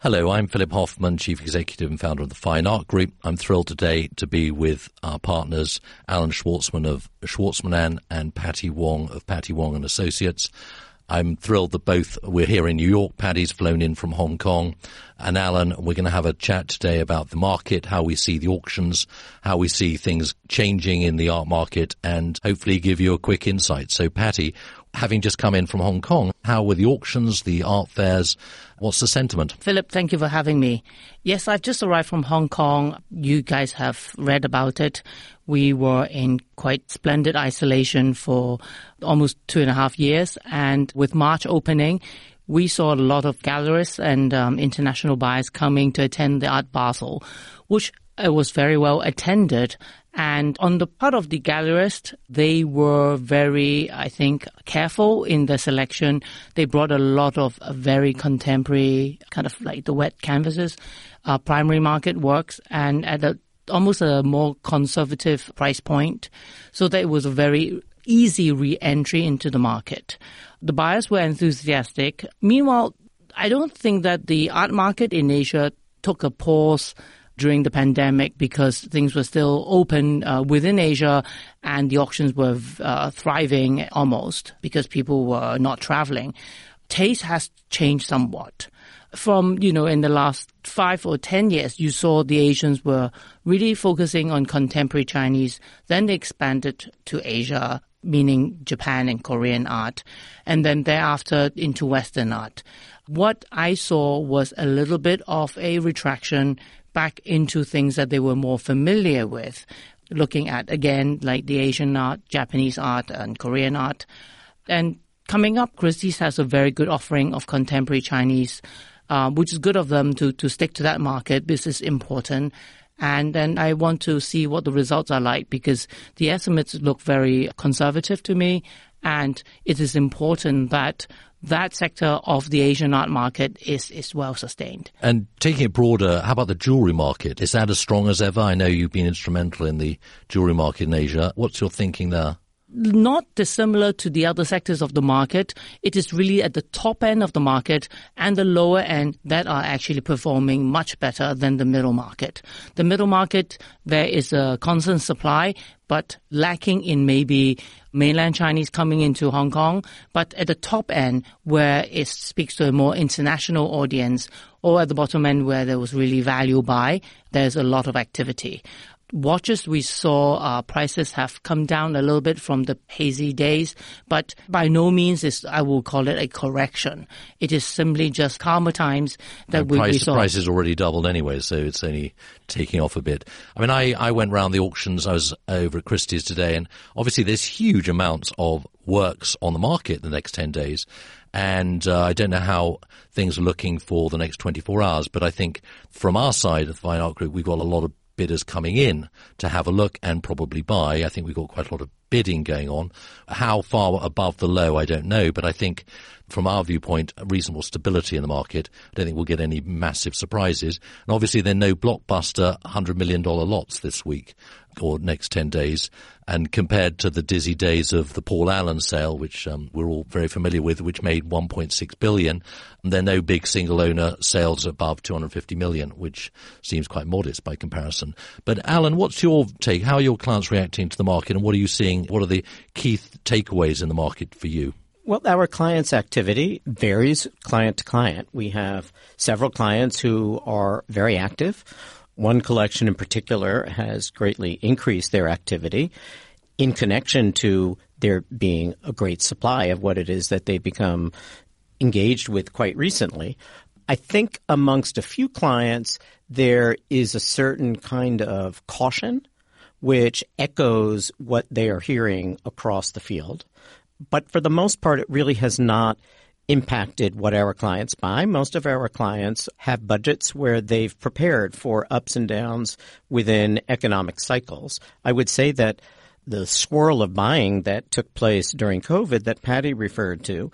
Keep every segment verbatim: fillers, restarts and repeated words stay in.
Hello, I'm Philip Hoffman, Chief Executive and Founder of the Fine Art Group. I'm thrilled today to be with our partners, Alan Schwartzman of Schwartzman and Patty Wong of Patty Wong and Associates. I'm thrilled that both we're here in New York. Patty's flown in from Hong Kong. And Alan, we're going to have a chat today about the market, how we see the auctions, how we see things changing in the art market, and hopefully give you a quick insight. So, Patty, having just come in from Hong Kong, how were the auctions, the art fairs? What's the sentiment? Philip, thank you for having me. Yes, I've just arrived from Hong Kong. You guys have read about it. We were in quite splendid isolation for almost two and a half years. And with March opening, we saw a lot of gallerists and um, international buyers coming to attend the Art Basel, which uh, was very well attended. And on the part of the gallerist, they were very, I think, careful in the selection. They brought a lot of very contemporary, kind of like the wet canvases, uh, primary market works, and at a, almost a more conservative price point, so that it was a very easy re-entry into the market. The buyers were enthusiastic. Meanwhile, I don't think that the art market in Asia took a pause during the pandemic because things were still open uh, within Asia, and the auctions were uh, thriving almost because people were not traveling. Taste has changed somewhat. From, you know, in the last five or ten years, you saw the Asians were really focusing on contemporary Chinese. Then they expanded to Asia, meaning Japan and Korean art, and then thereafter into Western art. What I saw was a little bit of a retraction back into things that they were more familiar with, looking at, again, like the Asian art, Japanese art, and Korean art. And coming up, Christie's has a very good offering of contemporary Chinese, uh, which is good of them to, to stick to that market. This is important. And then I want to see what the results are like, because the estimates look very conservative to me. And it is important that that sector of the Asian art market is, is well sustained. And taking it broader, how about the jewelry market? Is that as strong as ever? I know you've been instrumental in the jewelry market in Asia. What's your thinking there? Not dissimilar to the other sectors of the market. It is really at the top end of the market and the lower end that are actually performing much better than the middle market. The middle market, there is a constant supply, but lacking in maybe mainland Chinese coming into Hong Kong. But at the top end, where it speaks to a more international audience, or at the bottom end where there was really value buy, there's a lot of activity. Watches, we saw uh, prices have come down a little bit from the hazy days, but by no means is, I will call it a correction. It is simply just calmer times that we, price, we saw. The price has already doubled anyway, so it's only taking off a bit. I mean, I, I went round the auctions. I was over at Christie's today, and obviously there's huge amounts of works on the market the next ten days. And uh, I don't know how things are looking for the next twenty-four hours, but I think from our side of the Fine Art Group, we've got a lot of bidders coming in to have a look and probably buy. I think we've got quite a lot of bidding going on. How far above the low, I don't know, but I think from our viewpoint, a reasonable stability in the market. I don't think we'll get any massive surprises. And obviously there are no blockbuster one hundred million dollars lots this week or next ten days. And compared to the dizzy days of the Paul Allen sale, which um, we're all very familiar with, which made one point six billion dollars, and there are no big single-owner sales above two hundred fifty million dollars, which seems quite modest by comparison. But Alan, what's your take? How are your clients reacting to the market, and what are you seeing? What are the key th- takeaways in the market for you? Well, our clients' activity varies client to client. We have several clients who are very active. One collection in particular has greatly increased their activity in connection to there being a great supply of what it is that they become engaged with quite recently. I think amongst a few clients, there is a certain kind of caution which echoes what they are hearing across the field. But for the most part, it really has not impacted what our clients buy. Most of our clients have budgets where they've prepared for ups and downs within economic cycles. I would say that the swirl of buying that took place during COVID that Patty referred to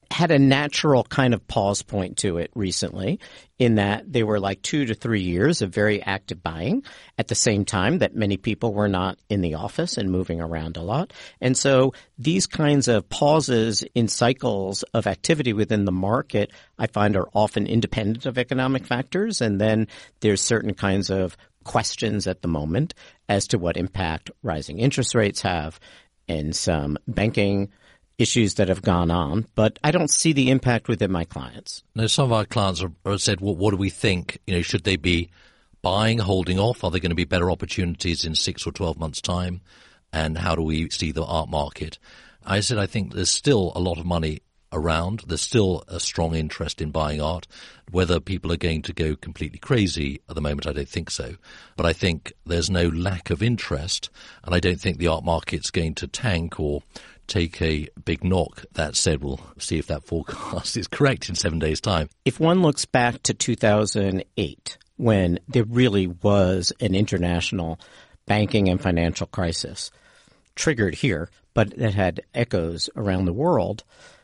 had a natural kind of pause point to it recently in that they were like two to three years of very active buying at the same time that many people were not in the office and moving around a lot. And so these kinds of pauses in cycles of activity within the market I find are often independent of economic factors. And then there's certain kinds of questions at the moment as to what impact rising interest rates have and some banking issues that have gone on, but I don't see the impact within my clients. Now, some of our clients have have said, well, what do we think? You know, should they be buying, holding off? Are there going to be better opportunities in six or twelve months' time? And how do we see the art market? I said, I think there's still a lot of money around. There's still a strong interest in buying art. Whether people are going to go completely crazy at the moment, I don't think so. But I think there's no lack of interest, and I don't think the art market's going to tank or take a big knock. That said, we'll see if that forecast is correct in seven days' time. If one looks back to two thousand eight, when there really was an international banking and financial crisis triggered here, but that had echoes around the world,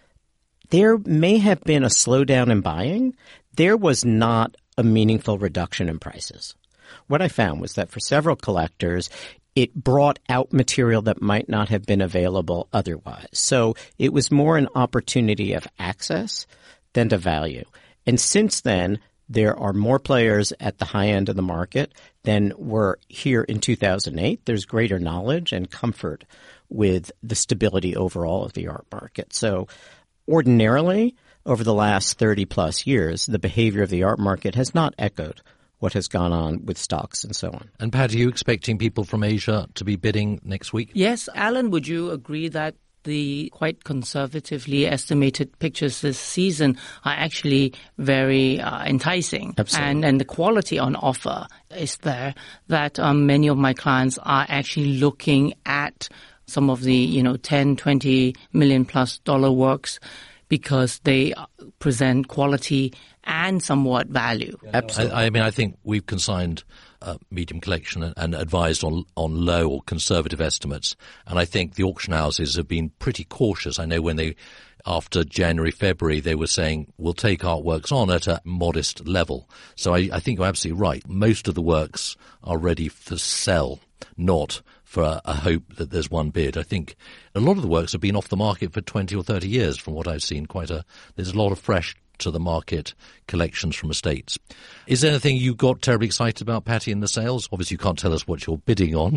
there may have been a slowdown in buying. There was not a meaningful reduction in prices. What I found was that for several collectors, it brought out material that might not have been available otherwise. So it was more an opportunity of access than to value. And since then, there are more players at the high end of the market than were here in two thousand eight. There's greater knowledge and comfort with the stability overall of the art market. So ordinarily, over the last thirty plus years, the behavior of the art market has not echoed what has gone on with stocks and so on. And Pat, are you expecting people from Asia to be bidding next week? Yes. Alan, would you agree that the quite conservatively estimated pictures this season are actually very uh, enticing? Absolutely. And, and the quality on offer is there, that um, many of my clients are actually looking at some of the, you know, ten, twenty million plus dollar works because they present quality and somewhat value. Absolutely. I, I mean, I think we've consigned a medium collection and, and advised on on low or conservative estimates. And I think the auction houses have been pretty cautious. I know when they, after January, February, they were saying, we'll take artworks on at a modest level. So I, I think you're absolutely right. Most of the works are ready for sell, not for a, a hope that there's one bid. I think a lot of the works have been off the market for twenty or thirty years from what I've seen. Quite a, there's a lot of fresh to the market collections from estates. Is there anything you got terribly excited about, Patty, in the sales? Obviously, you can't tell us what you're bidding on.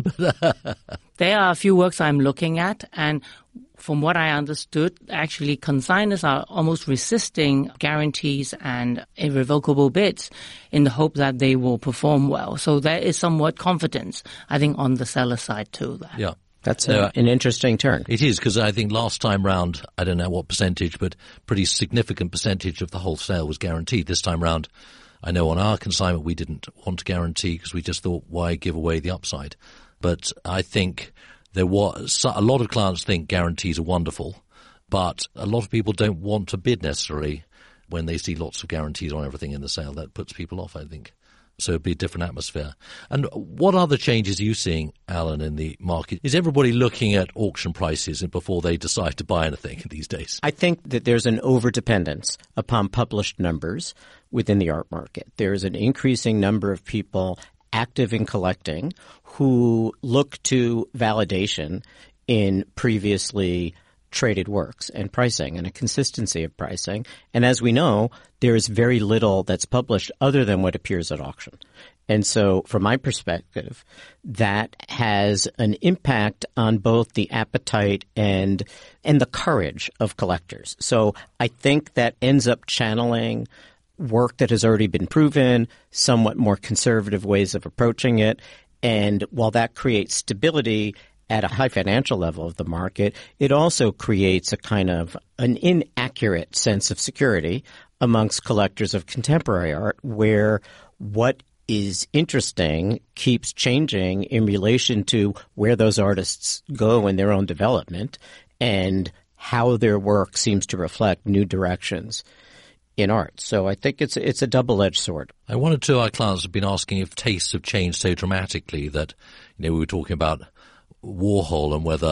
There are a few works I'm looking at, and from what I understood, actually consigners are almost resisting guarantees and irrevocable bids in the hope that they will perform well. So there is somewhat confidence, I think, on the seller side too. There. Yeah. That's a, an interesting turn. It is, because I think last time round, I don't know what percentage, but pretty significant percentage of the whole sale was guaranteed. This time round, I know on our consignment we didn't want to guarantee because we just thought, why give away the upside? But I think there was a lot of clients think guarantees are wonderful, but a lot of people don't want to bid necessarily when they see lots of guarantees on everything in the sale. That puts people off, I think. So it'd be a different atmosphere. And what other changes are you seeing, Alan, in the market? Is everybody looking at auction prices before they decide to buy anything these days? I think that there's an overdependence upon published numbers within the art market. There is an increasing number of people active in collecting who look to validation in previously traded works and pricing and a consistency of pricing. And as we know, there is very little that's published other than what appears at auction. And so from my perspective, that has an impact on both the appetite and and the courage of collectors. So I think that ends up channeling work that has already been proven, somewhat more conservative ways of approaching it. And while that creates stability at a high financial level of the market, it also creates a kind of an inaccurate sense of security amongst collectors of contemporary art, where what is interesting keeps changing in relation to where those artists go in their own development and how their work seems to reflect new directions in art. So I think it's it's a double-edged sword. I one or two of our clients have been asking if tastes have changed so dramatically that, you know, we were talking about Warhol and whether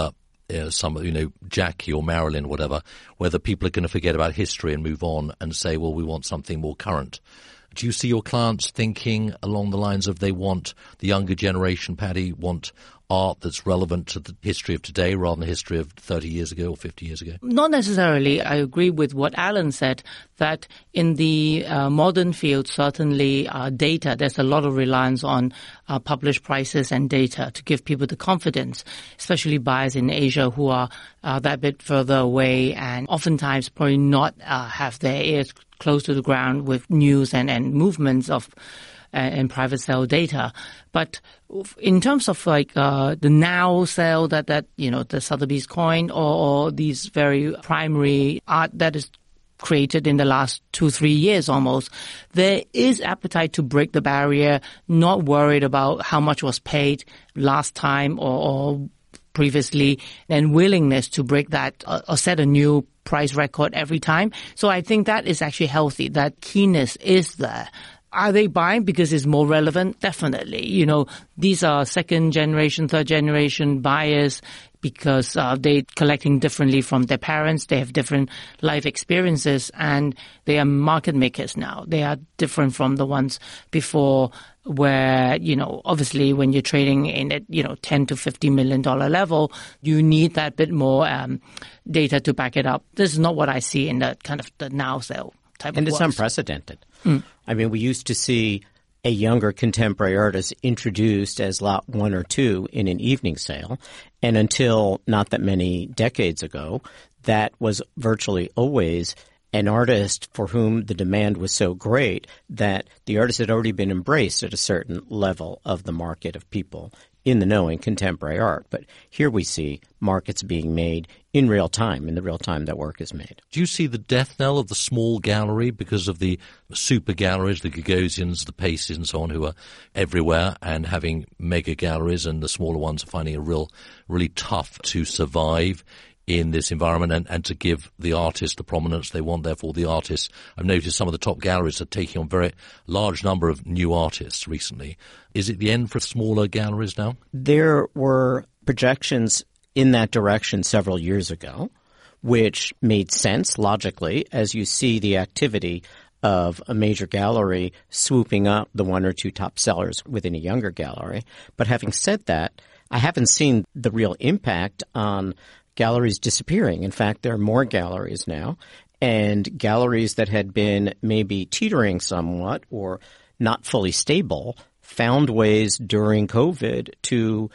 you know, some, you know, Jackie or Marilyn, whatever, whether people are going to forget about history and move on and say, well, we want something more current. Do you see your clients thinking along the lines of they want the younger generation, Paddy, want art that's relevant to the history of today rather than the history of thirty years ago or fifty years ago? Not necessarily. I agree with what Alan said, that in the uh, modern field, certainly uh, data, there's a lot of reliance on uh, published prices and data to give people the confidence, especially buyers in Asia who are uh, that bit further away and oftentimes probably not uh, have their ears close to the ground with news and, and movements of uh, and private sale data. But in terms of like uh, the now sale that, that, you know, the Sotheby's coin or, or these very primary art that is created in the last two, three years almost, there is appetite to break the barrier, not worried about how much was paid last time or, or previously, and willingness to break that uh, or set a new price record every time. So I think that is actually healthy. That keenness is there. Are they buying because it's more relevant? Definitely. You know, these are second generation, third generation buyers because uh, they're collecting differently from their parents. They have different life experiences and they are market makers now. They are different from the ones before where, you know, obviously when you're trading in at, you know, ten to fifty million dollars level, you need that bit more um, data to back it up. This is not what I see in the kind of the now sale type and of it's works. Unprecedented. Mm. I mean, we used to see a younger contemporary artist introduced as lot one or two in an evening sale. And until not that many decades ago, that was virtually always an artist for whom the demand was so great that the artist had already been embraced at a certain level of the market of people in the know in contemporary art. But here we see markets being made in real time, in the real time that work is made. Do you see the death knell of the small gallery because of the super galleries, the Gagosians, the Paces and so on, who are everywhere and having mega galleries, and the smaller ones are finding it real, really tough to survive in this environment and, and to give the artists the prominence they want. Therefore, the artists, I've noticed some of the top galleries are taking on very large number of new artists recently. Is it the end for smaller galleries now? There were projections in that direction several years ago, which made sense logically as you see the activity of a major gallery swooping up the one or two top sellers within a younger gallery. But having said that, I haven't seen the real impact on galleries disappearing. In fact, there are more galleries now, and galleries that had been maybe teetering somewhat or not fully stable found ways during COVID to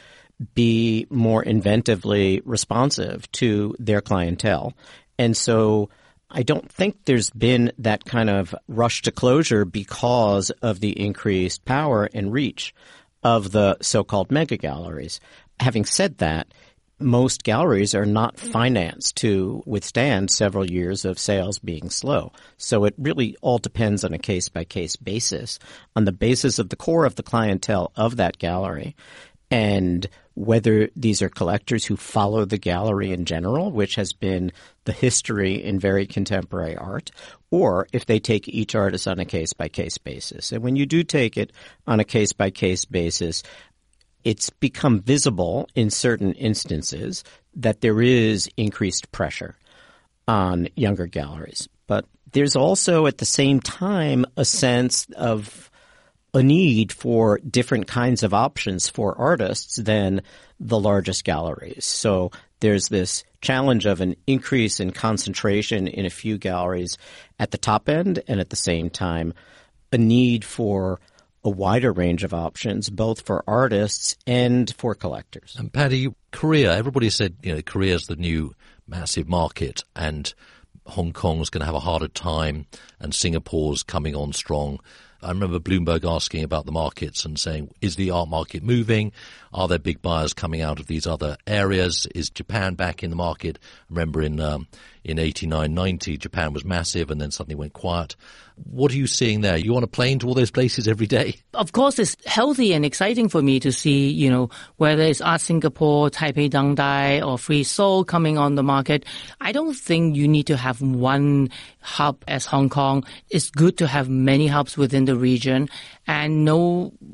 be more inventively responsive to their clientele. And so I don't think there's been that kind of rush to closure because of the increased power and reach of the so-called mega galleries. Having said that, most galleries are not financed to withstand several years of sales being slow. So it really all depends on a case-by-case basis, on the basis of the core of the clientele of that gallery, and whether these are collectors who follow the gallery in general, which has been the history in very contemporary art, or if they take each artist on a case-by-case basis. And when you do take it on a case-by-case basis, it's become visible in certain instances that there is increased pressure on younger galleries. But there's also at the same time a sense of a need for different kinds of options for artists than the largest galleries. So there's this challenge of an increase in concentration in a few galleries at the top end, and at the same time a need for a wider range of options, both for artists and for collectors. And Paddy, Korea, everybody said, you know, Korea's the new massive market and Hong Kong's going to have a harder time and Singapore's coming on strong. I remember Bloomberg asking about the markets and saying, is the art market moving? Are there big buyers coming out of these other areas? Is Japan back in the market? I remember in um, in eighty-nine, ninety, Japan was massive and then suddenly went quiet. What are you seeing there? You on a plane to all those places every day? Of course, it's healthy and exciting for me to see, you know, whether it's Art Singapore, Taipei Dangdai, or Free Seoul coming on the market. I don't think you need to have one hub as Hong Kong. It's good to have many hubs within the region, and no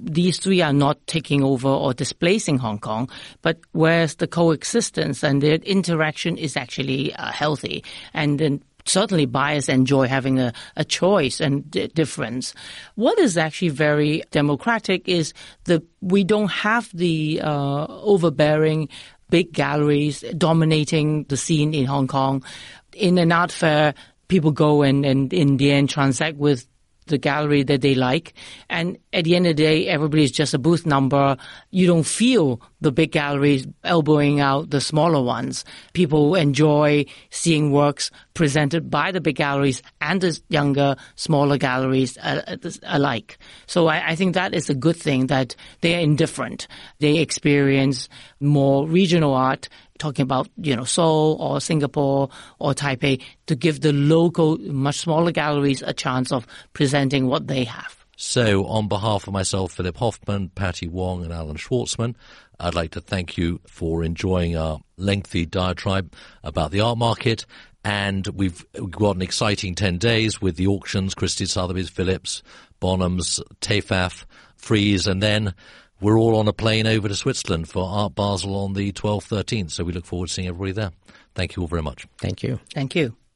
these three are not taking over or displacing Hong Kong, but whereas the coexistence and the interaction is actually uh, healthy. And then certainly buyers enjoy having a, a choice and d- difference. What is actually very democratic is the we don't have the uh, overbearing big galleries dominating the scene in Hong Kong. In an art fair, people go and, and in the end transact with the gallery that they like. And at the end of the day, everybody's just a booth number. You don't feel the big galleries elbowing out the smaller ones. People enjoy seeing works presented by the big galleries and the younger, smaller galleries uh, alike. So I, I think that is a good thing, that they are indifferent. They experience more regional art, talking about, you know, Seoul or Singapore or Taipei, to give the local, much smaller galleries a chance of presenting what they have. So on behalf of myself, Philip Hoffman, Patty Wong and Alan Schwartzman, I'd like to thank you for enjoying our lengthy diatribe about the art market. And we've got an exciting ten days with the auctions, Christie's, Sotheby's, Phillips, Bonhams, Tefaf, Frieze, and then we're all on a plane over to Switzerland for Art Basel on the twelfth, thirteenth. So we look forward to seeing everybody there. Thank you all very much. Thank you. Thank you.